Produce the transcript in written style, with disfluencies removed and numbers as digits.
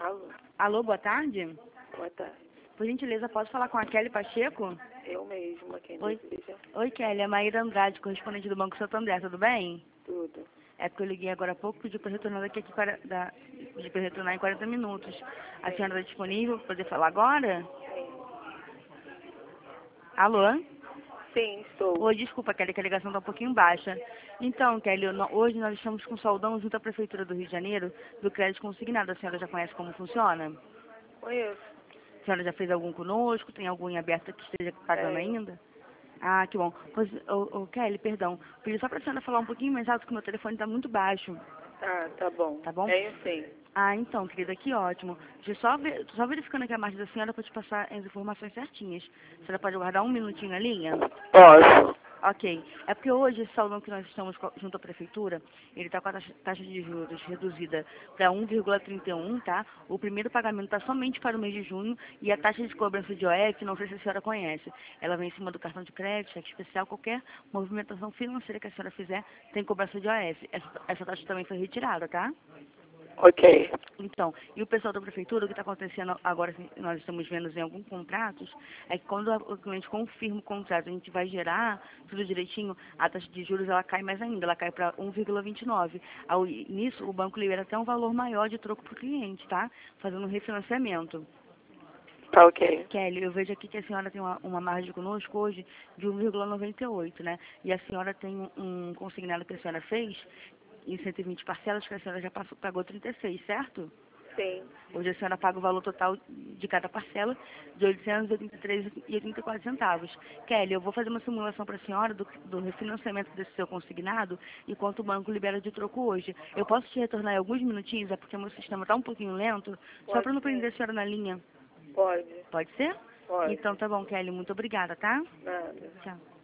Alô? Alô, boa tarde. Boa tarde. Por gentileza, posso falar com a Kelly Pacheco? Eu mesma, quem Oi. deseja? Oi, Kelly, é Maíra Andrade, correspondente do Banco Santander, tudo bem? Tudo. É porque eu liguei agora há pouco, pedi para retornar daqui pedi para retornar em 40 minutos. A senhora está disponível para poder falar agora? Sim. Alô? Sim, estou. Oi, desculpa, Kelly, que a ligação está um pouquinho baixa. Então, Kelly, hoje nós estamos com saudão junto à Prefeitura do Rio de Janeiro do crédito consignado. A senhora já conhece como funciona? Conheço. A senhora já fez algum conosco? Tem algum em aberto que esteja pagando Tenho. ainda? Ah, que bom. Pois, Kelly, perdão. Pedi só para a senhora falar um pouquinho mais alto, que o meu telefone está muito baixo. Tá bom. Tá bom? Tenho sim. Ah, então, querida, que ótimo. Deixa eu só verificando aqui a margem da senhora para te passar as informações certinhas. A senhora pode guardar um minutinho na linha? Posso. Ok. É porque hoje esse salão que nós estamos junto à prefeitura, ele está com a taxa de juros reduzida para 1,31, tá? O primeiro pagamento está somente para o mês de junho e a taxa de cobrança de OF, não sei se a senhora conhece, ela vem em cima do cartão de crédito, cheque especial, qualquer movimentação financeira que a senhora fizer tem cobrança de OF. Essa taxa também foi retirada, tá? Ok. Então, e o pessoal da prefeitura, o que está acontecendo agora, que nós estamos vendo em alguns contratos, é que quando o cliente confirma o contrato, a gente vai gerar tudo direitinho, a taxa de juros ela cai mais ainda, ela cai para 1,29. Nisso, o banco libera até um valor maior de troco para o cliente, tá? Fazendo um refinanciamento. Tá ok. Kelly, eu vejo aqui que a senhora tem uma margem conosco hoje de 1,98, né? E a senhora tem um consignado que a senhora fez em 120 parcelas, que a senhora já pagou 36, certo? Sim. Hoje a senhora paga o valor total de cada parcela de R$ 883,84. Kelly, eu vou fazer uma simulação para a senhora do refinanciamento desse seu consignado e quanto o banco libera de troco hoje. Eu posso te retornar em alguns minutinhos, é porque meu sistema está um pouquinho lento, só Pode para não ser. prender a senhora na linha. Pode. Pode ser? Pode. Então tá bom, Kelly. Muito obrigada, tá? Nada. Tchau.